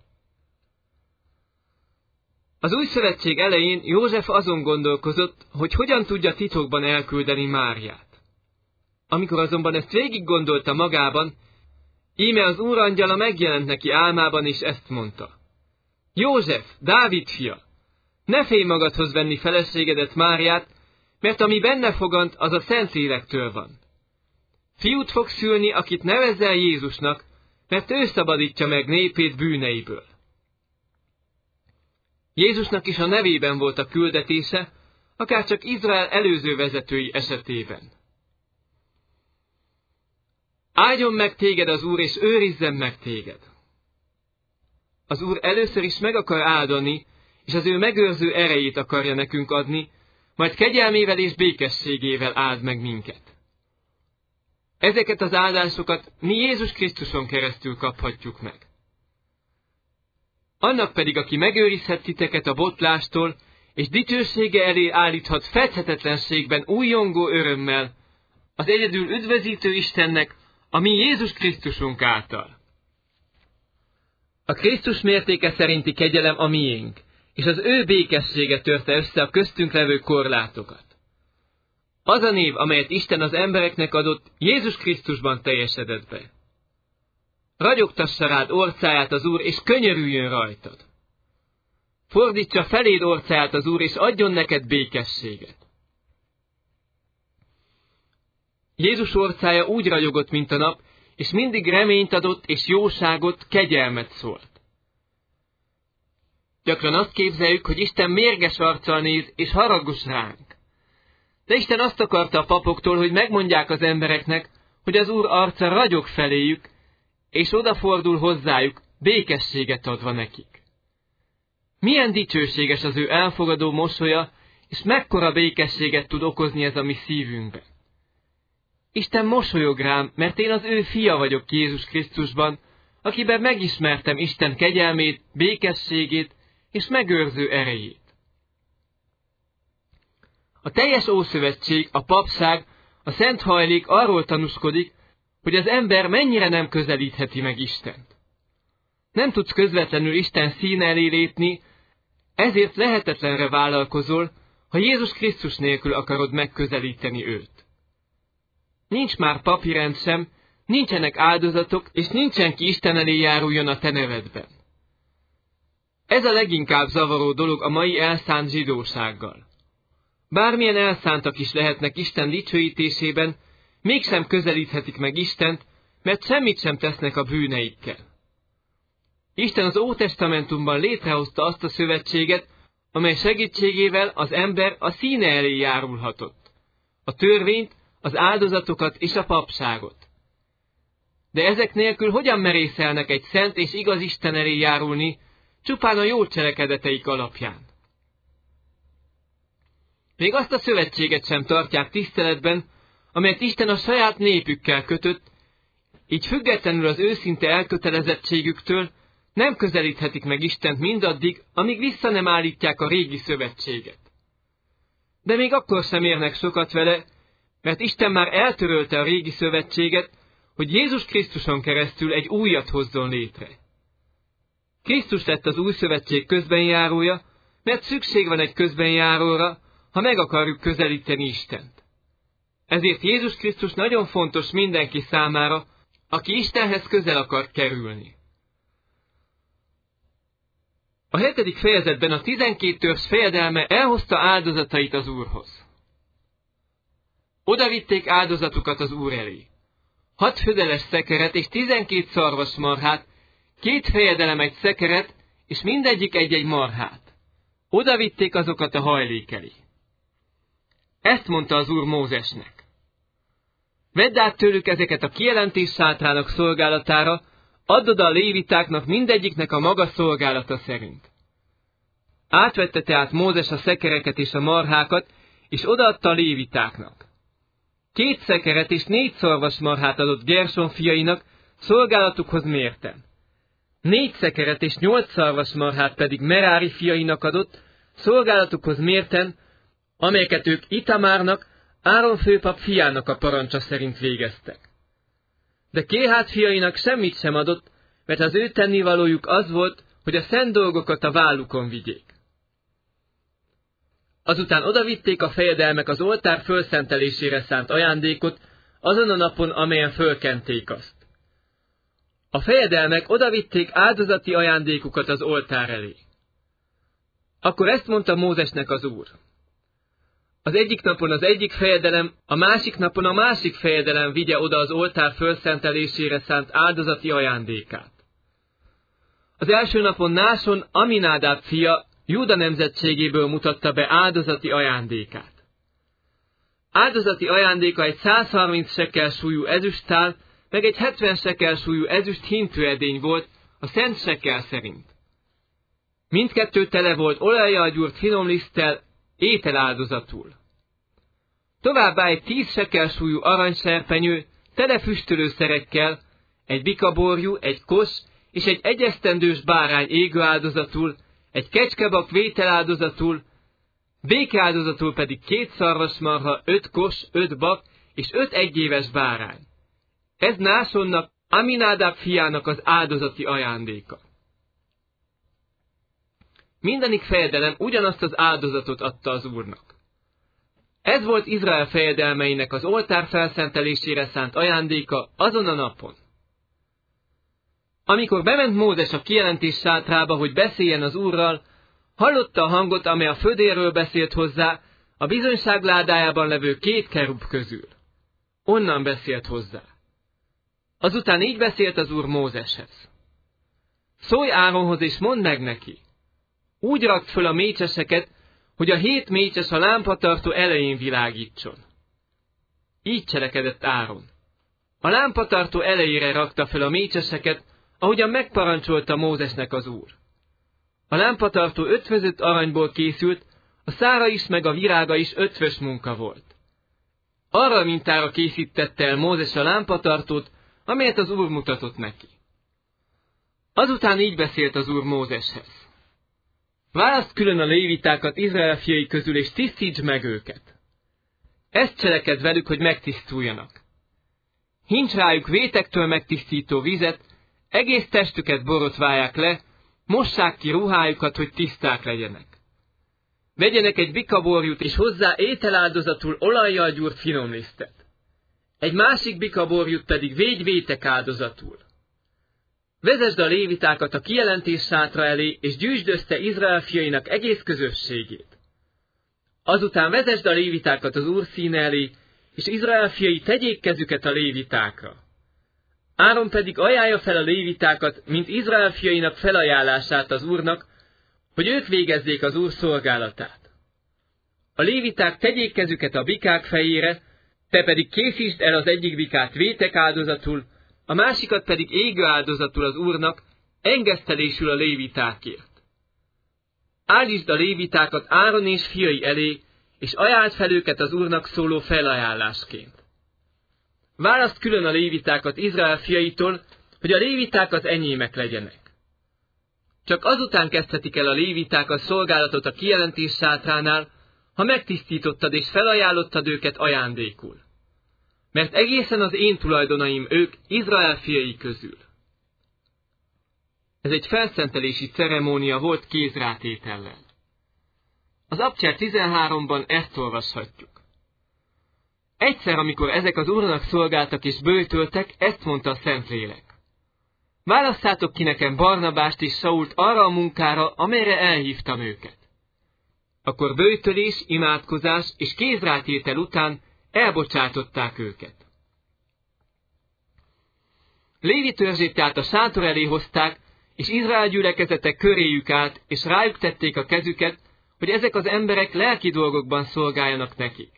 Az új szövetség elején József azon gondolkozott, hogy hogyan tudja titokban elküldeni Máriát. Amikor azonban ezt végig gondolta magában, íme az Úr angyala megjelent neki álmában, és ezt mondta. József, Dávid fia, ne félj magadhoz venni feleségedet Máriát, mert ami benne fogant, az a Szentlélektől van. Fiút fog szülni, akit nevezzel Jézusnak, mert ő szabadítja meg népét bűneiből. Jézusnak is a nevében volt a küldetése, akár csak Izrael előző vezetői esetében. Áldjon meg téged az Úr, és őrizzen meg téged. Az Úr először is meg akar áldani, és az ő megőrző erejét akarja nekünk adni, majd kegyelmével és békességével áld meg minket. Ezeket az áldásokat mi Jézus Krisztuson keresztül kaphatjuk meg. Annak pedig, aki megőrizhet titeket a botlástól, és dicsősége elé állíthat fedhetetlenségben újjongó örömmel, az egyedül üdvözítő Istennek, a mi Jézus Krisztusunk által. A Krisztus mértéke szerinti kegyelem a miénk, és az ő békessége törte össze a köztünk levő korlátokat. Az a név, amelyet Isten az embereknek adott, Jézus Krisztusban teljesedett be. Ragyogtassa rád orcáját az Úr, és könyörüljön rajtad. Fordítsa feléd orcáját az Úr, és adjon neked békességet. Jézus orcája úgy ragyogott, mint a nap, és mindig reményt adott, és jóságot, kegyelmet szólt. Gyakran azt képzeljük, hogy Isten mérges arccal néz, és haragos ránk. De Isten azt akarta a papoktól, hogy megmondják az embereknek, hogy az Úr arca ragyog feléjük, és odafordul hozzájuk, békességet adva nekik. Milyen dicsőséges az ő elfogadó mosolya, és mekkora békességet tud okozni ez a mi szívünkben. Isten mosolyog rám, mert én az ő fia vagyok Jézus Krisztusban, akiben megismertem Isten kegyelmét, békességét és megőrző erejét. A teljes Ószövetség, a papság, a szent hajlék arról tanúskodik, hogy az ember mennyire nem közelítheti meg Istent. Nem tudsz közvetlenül Isten színe elé lépni, ezért lehetetlenre vállalkozol, ha Jézus Krisztus nélkül akarod megközelíteni őt. Nincs már papirend sem, nincsenek áldozatok, és nincsen ki Isten elé járuljon a te nevedben. Ez a leginkább zavaró dolog a mai elszánt zsidósággal. Bármilyen elszántak is lehetnek Isten dicsőítésében, mégsem közelíthetik meg Istent, mert semmit sem tesznek a bűneikkel. Isten az Ótestamentumban létrehozta azt a szövetséget, amely segítségével az ember a színe elé járulhatott. A törvényt, az áldozatokat és a papságot. De ezek nélkül hogyan merészelnek egy szent és igaz Isten elé járulni, csupán a jó cselekedeteik alapján? Még azt a szövetséget sem tartják tiszteletben, amelyet Isten a saját népükkel kötött, így függetlenül az őszinte elkötelezettségüktől nem közelíthetik meg Istent mindaddig, amíg vissza nem állítják a régi szövetséget. De még akkor sem érnek sokat vele, mert Isten már eltörölte a régi szövetséget, hogy Jézus Krisztuson keresztül egy újat hozzon létre. Krisztus lett az új szövetség közbenjárója, mert szükség van egy közbenjáróra, ha meg akarjuk közelíteni Istent. Ezért Jézus Krisztus nagyon fontos mindenki számára, aki Istenhez közel akar kerülni. A hetedik fejezetben a tizenkét törzs fejedelme elhozta áldozatait az Úrhoz. Odavitték áldozatukat az Úr elé. Hat födeles szekeret és tizenkét szarvasmarhát, két fejedelem egy szekeret, és mindegyik egy-egy marhát. Odavitték azokat a hajlék elé. Ezt mondta az Úr Mózesnek. Vedd át tőlük ezeket a kijelentés sátrának szolgálatára, add oda a lévitáknak mindegyiknek a maga szolgálata szerint. Átvette tehát Mózes a szekereket és a marhákat, és odaadta a lévitáknak. Két szekeret és négy szarvasmarhát adott Gerson fiainak, szolgálatukhoz mérten. Négy szekeret és nyolc szarvasmarhát pedig Merári fiainak adott, szolgálatukhoz mérten, amelyeket ők Itamárnak, Áron főpap fiának a parancsa szerint végeztek. De Kéhát fiainak semmit sem adott, mert az ő tennivalójuk az volt, hogy a szent dolgokat a vállukon vigyék. Azután odavitték a fejedelmek az oltár fölszentelésére szánt ajándékot, azon a napon, amelyen fölkenték azt. A fejedelmek odavitték áldozati ajándékukat az oltár elé. Akkor ezt mondta Mózesnek az Úr. Az egyik napon az egyik fejedelem, a másik napon a másik fejedelem vigye oda az oltár fölszentelésére szánt áldozati ajándékát. Az első napon Náson, Aminádáb fia, Júda nemzetségéből mutatta be áldozati ajándékát. Áldozati ajándéka egy száz harminc sekel súlyú ezüsttál, meg egy hetven sekel súlyú ezüst hintőedény volt a szent sekel szerint. Mindkettő tele volt olajjal gyúrt finomliszttel, ételáldozatul. Továbbá egy tíz sekel súlyú aranyserpenyő, tele füstölőszerekkel, egy bikaborjú, egy kos és egy egyesztendős bárány égőáldozatul, egy kecskebak vételáldozatul, békáldozatul pedig két szarvasmarha, öt kos, öt bak és öt egyéves bárány. Ez Násonnak, Aminádáb fiának az áldozati ajándéka. Mindenik fejedelem ugyanazt az áldozatot adta az Úrnak. Ez volt Izrael fejedelmeinek az oltár felszentelésére szánt ajándéka azon a napon. Amikor bement Mózes a kijelentés sátrába, hogy beszéljen az Úrral, hallotta a hangot, amely a födérről beszélt hozzá, a bizonyság ládájában levő két kerub közül. Onnan beszélt hozzá. Azután így beszélt az Úr Mózeshez. Szólj Áronhoz és mondd meg neki. Úgy rakd föl a mécseseket, hogy a hét mécses a lámpatartó elején világítson. Így cselekedett Áron. A lámpatartó elejére rakta föl a mécseseket, ahogyan megparancsolta Mózesnek az Úr. A lámpatartó ötvözött aranyból készült, a szára is meg a virága is ötvös munka volt. Arra a mintára készítette el Mózes a lámpatartót, amelyet az Úr mutatott neki. Azután így beszélt az Úr Mózeshez. Választ külön a lévitákat Izrael fiai közül, és tisztítsd meg őket. Ezt cselekedd velük, hogy megtisztuljanak. Hincs rájuk vétektől megtisztító vizet, egész testüket borotválják le, mossák ki ruhájukat, hogy tiszták legyenek. Vegyenek egy bikaborjút, és hozzá ételáldozatul olajjal gyúrt finomlisztet. Egy másik bikaborjút pedig végy vétek áldozatul. Vezesd a lévitákat a kijelentés sátra elé, és gyűjtsd össze Izrael fiainak egész közösségét. Azután vezesd a lévitákat az Úr színe elé, és Izrael fiai tegyék kezüket a lévitákra. Áron pedig ajánlja fel a lévitákat, mint Izrael fiainak felajánlását az Úrnak, hogy ők végezzék az Úr szolgálatát. A léviták tegyék kezüket a bikák fejére, te pedig készítsd el az egyik bikát vétek áldozatul, a másikat pedig égő áldozatul az Úrnak, engesztelésül a lévitákért. Állítsd a lévitákat Áron és fiai elé, és ajánld fel őket az Úrnak szóló felajánlásként. Választ külön a lévitákat Izrael fiaitól, hogy a léviták az enyémek legyenek. Csak azután kezdhetik el a léviták a szolgálatot a kijelentés sátránál, ha megtisztítottad és felajánlottad őket ajándékul. Mert egészen az én tulajdonaim ők Izrael fiai közül. Ez egy felszentelési ceremónia volt kézrátétellel. Az Abcser tizenháromban ezt olvashatjuk. Egyszer, amikor ezek az Úrnak szolgáltak és böjtöltek, ezt mondta a Szentlélek. Válasszátok ki nekem Barnabást és Sault arra a munkára, amelyre elhívtam őket. Akkor böjtölés, imádkozás és kézrátétel után elbocsátották őket. Lévi törzsét tehát a sátor elé hozták, és Izrael gyülekezete köréjük állt, és rájuk tették a kezüket, hogy ezek az emberek lelki dolgokban szolgáljanak nekik.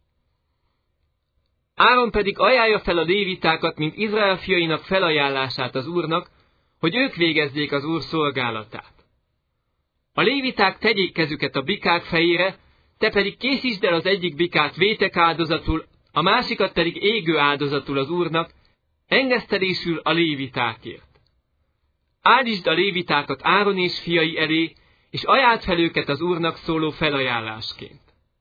Áron pedig ajánlja fel a lévitákat, mint Izrael fiainak felajánlását az Úrnak, hogy ők végezzék az Úr szolgálatát. A léviták tegyék kezüket a bikák fejére, te pedig készítsd el az egyik bikát vétek áldozatul, a másikat pedig égő áldozatul az Úrnak, engesztelésül a lévitákért. Áldítsd a lévitákat Áron és fiai elé, és ajánld fel őket az Úrnak szóló felajánlásként.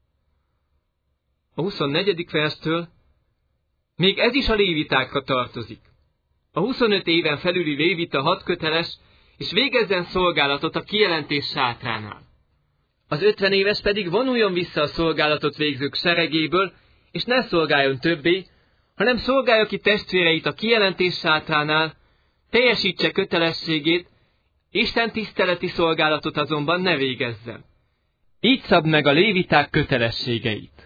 A huszonnegyedik verstől: még ez is a lévitákra tartozik. A huszonöt éven felüli lévita hadköteles, és végezzen szolgálatot a kijelentés sátránál. Az ötven éves pedig vonuljon vissza a szolgálatot végzők seregéből, és ne szolgáljon többé, hanem szolgálja ki testvéreit a kijelentés sátránál, teljesítse kötelességét, Isten tiszteleti szolgálatot azonban ne végezzen. Így szabd meg a léviták kötelességeit.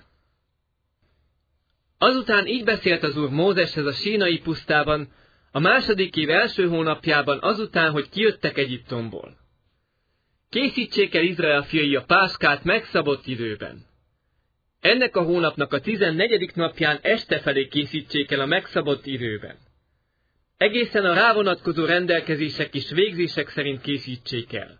Azután így beszélt az Úr Mózeshez a sínai pusztában, a második év első hónapjában azután, hogy kijöttek Egyiptomból. Készítsék el Izrael fiai a páskát megszabott időben. Ennek a hónapnak a tizennegyedik napján este felé készítsék el a megszabott időben. Egészen a rávonatkozó rendelkezések és végzések szerint készítsék el.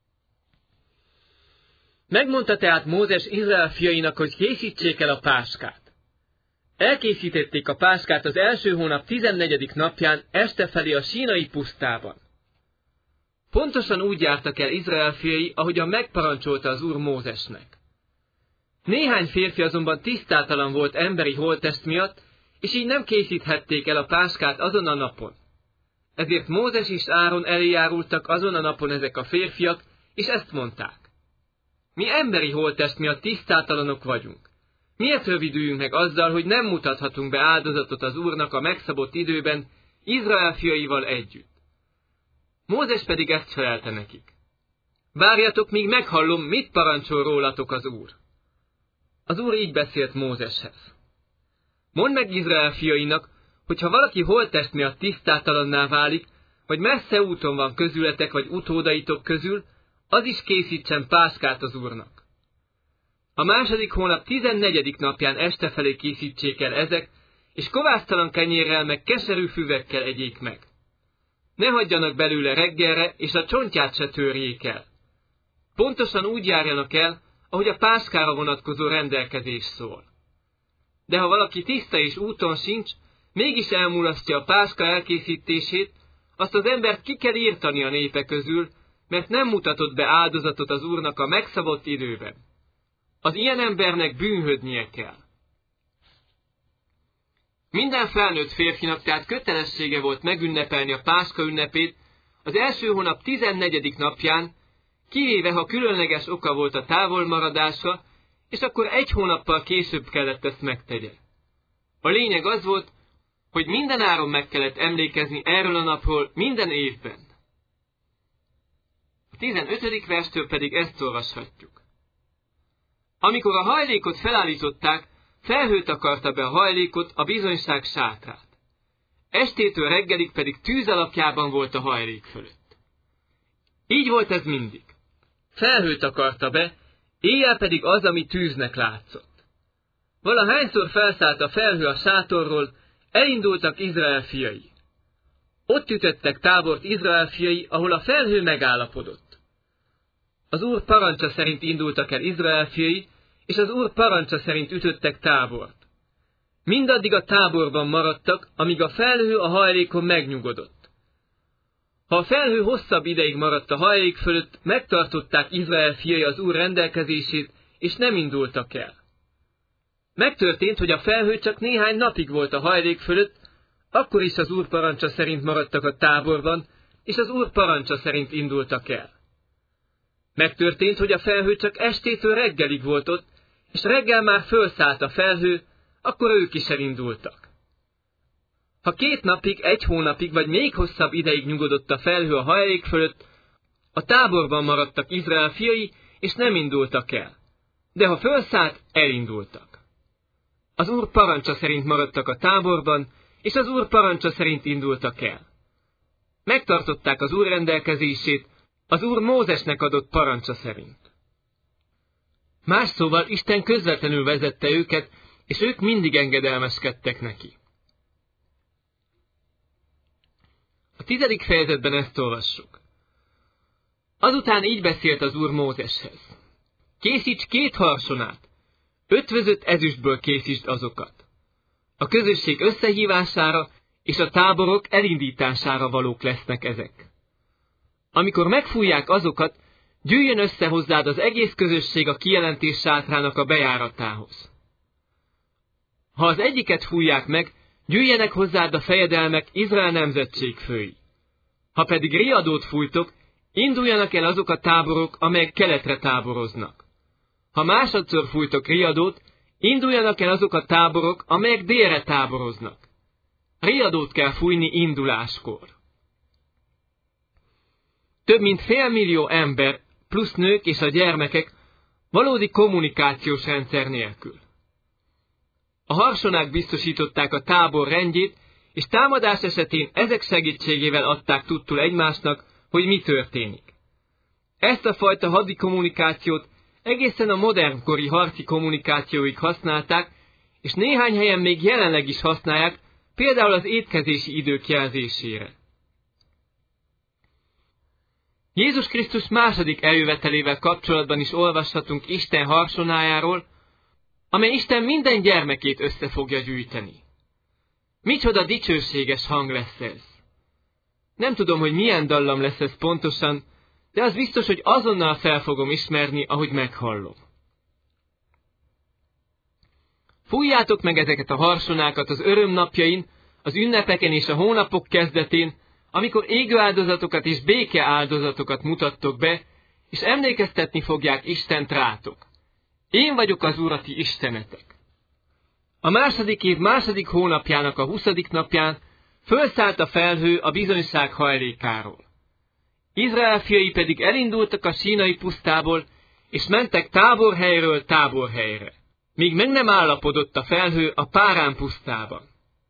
Megmondta tehát Mózes Izrael fiainak, hogy készítsék el a páskát. Elkészítették a páskát az első hónap tizennegyedik napján este felé a sínai pusztában. Pontosan úgy jártak el Izrael fiai, ahogyan megparancsolta az Úr Mózesnek. Néhány férfi azonban tisztátalan volt emberi holttest miatt, és így nem készíthették el a páskát azon a napon. Ezért Mózes és Áron elé járultak azon a napon ezek a férfiak, és ezt mondták. Mi emberi holttest miatt tisztátalanok vagyunk. Miért rövidüljünk meg azzal, hogy nem mutathatunk be áldozatot az Úrnak a megszabott időben, Izrael fiaival együtt? Mózes pedig ezt felelte nekik. Várjatok, míg meghallom, mit parancsol rólatok az Úr. Az Úr így beszélt Mózeshez. Mondd meg Izrael fiainak, hogy ha valaki holttest miatt tisztátalanná válik, vagy messze úton van közületek vagy utódaitok közül, az is készítsen páskát az Úrnak. A második hónap tizennegyedik napján este felé készítsék el ezek, és kovásztalan kenyérrel meg keserű füvekkel egyék meg. Ne hagyjanak belőle reggelre, és a csontját se törjék el. Pontosan úgy járjanak el, ahogy a páskára vonatkozó rendelkezés szól. De ha valaki tiszta és úton sincs, mégis elmulasztja a páska elkészítését, azt az embert ki kell írtani a népe közül, mert nem mutatott be áldozatot az Úrnak a megszabott időben. Az ilyen embernek bűnhődnie kell. Minden felnőtt férfinak tehát kötelessége volt megünnepelni a páska ünnepét az első hónap tizennegyedik napján, kivéve ha különleges oka volt a távolmaradásra, és akkor egy hónappal később kellett ezt megtegye. A lényeg az volt, hogy mindenáron meg kellett emlékezni erről a napról minden évben. A tizenötödik verstől pedig ezt olvashatjuk. Amikor a hajlékot felállították, felhő takarta be a hajlékot, a bizonyság sátrát. Estétől reggelig pedig tűz alakjában volt a hajlék fölött. Így volt ez mindig. Felhő takarta be, éjjel pedig az, ami tűznek látszott. Valahányszor felszállt a felhő a sátorról, elindultak Izrael fiai. Ott ütöttek tábort Izrael fiai, ahol a felhő megállapodott. Az Úr parancsa szerint indultak el Izrael fiai, és az Úr parancsa szerint ütöttek tábort. Mindaddig a táborban maradtak, amíg a felhő a hajlékon megnyugodott. Ha a felhő hosszabb ideig maradt a hajlék fölött, megtartották Izrael fiai az Úr rendelkezését, és nem indultak el. Megtörtént, hogy a felhő csak néhány napig volt a hajlék fölött, akkor is az Úr parancsa szerint maradtak a táborban, és az Úr parancsa szerint indultak el. Megtörtént, hogy a felhő csak estétől reggelig volt ott, és reggel már fölszállt a felhő, akkor ők is elindultak. Ha két napig, egy hónapig, vagy még hosszabb ideig nyugodott a felhő a hajlék fölött, a táborban maradtak Izrael fiai, és nem indultak el. De ha fölszállt, elindultak. Az Úr parancsa szerint maradtak a táborban, és az Úr parancsa szerint indultak el. Megtartották az Úr rendelkezését, az Úr Mózesnek adott parancsa szerint. Más szóval Isten közvetlenül vezette őket, és ők mindig engedelmeskedtek neki. A tizedik fejezetben ezt olvassuk. Azután így beszélt az Úr Mózeshez. Készíts két harsonát, ötvözött ezüstből készítsd azokat. A közösség összehívására és a táborok elindítására valók lesznek ezek. Amikor megfújják azokat, gyűjjön össze hozzád az egész közösség a kijelentés sátrának a bejáratához. Ha az egyiket fújják meg, gyűjjenek hozzád a fejedelmek Izrael nemzetség fői. Ha pedig riadót fújtok, induljanak el azok a táborok, amelyek keletre táboroznak. Ha másodszor fújtok riadót, induljanak el azok a táborok, amelyek délre táboroznak. Riadót kell fújni induláskor. Több mint félmillió ember, plusz nők és a gyermekek valódi kommunikációs rendszer nélkül. A harsonák biztosították a tábor rendjét, és támadás esetén ezek segítségével adták tudtul egymásnak, hogy mi történik. Ezt a fajta hadi kommunikációt egészen a modernkori harci kommunikációig használták, és néhány helyen még jelenleg is használják, például az étkezési idők jelzésére. Jézus Krisztus második eljövetelével kapcsolatban is olvashatunk Isten harsonájáról, amely Isten minden gyermekét össze fogja gyűjteni. Micsoda dicsőséges hang lesz ez! Nem tudom, hogy milyen dallam lesz ez pontosan, de az biztos, hogy azonnal fel fogom ismerni, ahogy meghallom. Fújjátok meg ezeket a harsonákat az örömnapjain, az ünnepeken és a hónapok kezdetén, amikor égő áldozatokat és béke áldozatokat mutattok be, és emlékeztetni fogják Istent rátok. Én vagyok az Úr, a ti istenetek. A második év második hónapjának a huszadik napján fölszállt a felhő a bizonyság hajlékáról. Izrael fiai pedig elindultak a sínai pusztából, és mentek táborhelyről táborhelyre, míg meg nem állapodott a felhő a Párán pusztában.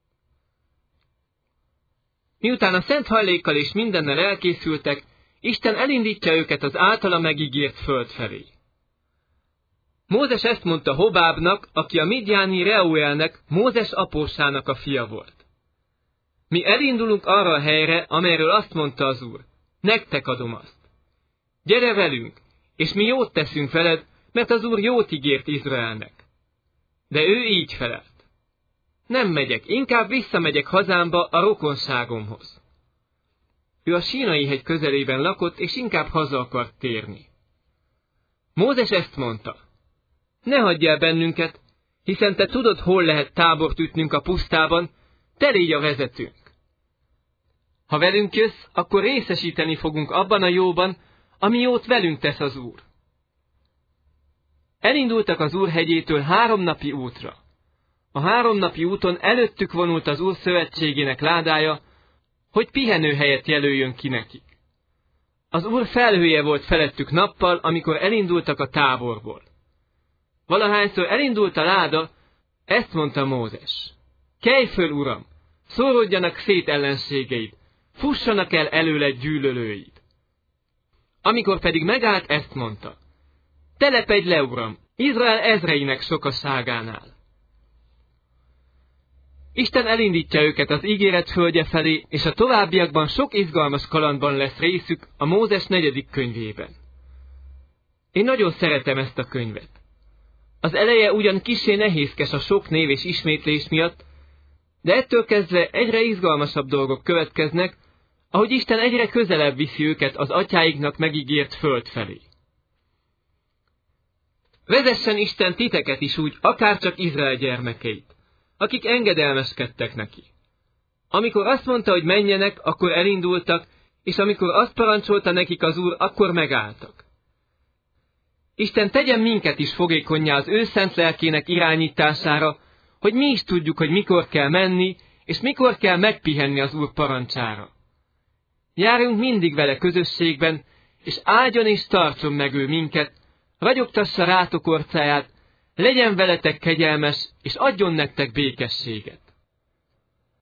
Miután a szent hajlékkal és mindennel elkészültek, Isten elindítja őket az általa megígért föld felé. Mózes ezt mondta Hobábnak, aki a midjáni Reuelnek, Mózes apósának a fia volt. Mi elindulunk arra a helyre, amelyről azt mondta az Úr, nektek adom azt. Gyere velünk, és mi jót teszünk veled, mert az Úr jót ígért Izraelnek. De ő így felelt. Nem megyek, inkább visszamegyek hazámba a rokonságomhoz. Ő a Sínai hegy közelében lakott, és inkább haza akart térni. Mózes ezt mondta. Ne hagyj el bennünket, hiszen te tudod, hol lehet tábort ütnünk a pusztában, te légy a vezetőnk. Ha velünk jössz, akkor részesíteni fogunk abban a jóban, ami jót velünk tesz az Úr. Elindultak az Úr hegyétől három napi útra. A három napi úton előttük vonult az Úr szövetségének ládája, hogy pihenőhelyet jelöljön ki nekik. Az Úr felhője volt felettük nappal, amikor elindultak a táborból. Valahányszor elindult a láda, ezt mondta Mózes. Kelj föl, Uram, szórodjanak szét ellenségeid, fussanak el előled gyűlölőid. Amikor pedig megállt, ezt mondta. Telepedj le, Uram, Izrael ezreinek sokaságánál. Isten elindítja őket az ígéret földje felé, és a továbbiakban sok izgalmas kalandban lesz részük a Mózes negyedik könyvében. Én nagyon szeretem ezt a könyvet. Az eleje ugyan kissé nehézkes a sok név és ismétlés miatt, de ettől kezdve egyre izgalmasabb dolgok következnek, ahogy Isten egyre közelebb viszi őket az atyáiknak megígért föld felé. Vezessen Isten titeket is úgy, akárcsak Izrael gyermekeit, akik engedelmeskedtek neki. Amikor azt mondta, hogy menjenek, akkor elindultak, és amikor azt parancsolta nekik az Úr, akkor megálltak. Isten tegyen minket is fogékonnyá az ő szent lelkének irányítására, hogy mi is tudjuk, hogy mikor kell menni, és mikor kell megpihenni az Úr parancsára. Járjunk mindig vele közösségben, és áldjon és tartson meg ő minket, ragyogtassa rátok orcáját, legyen veletek kegyelmes, és adjon nektek békességet.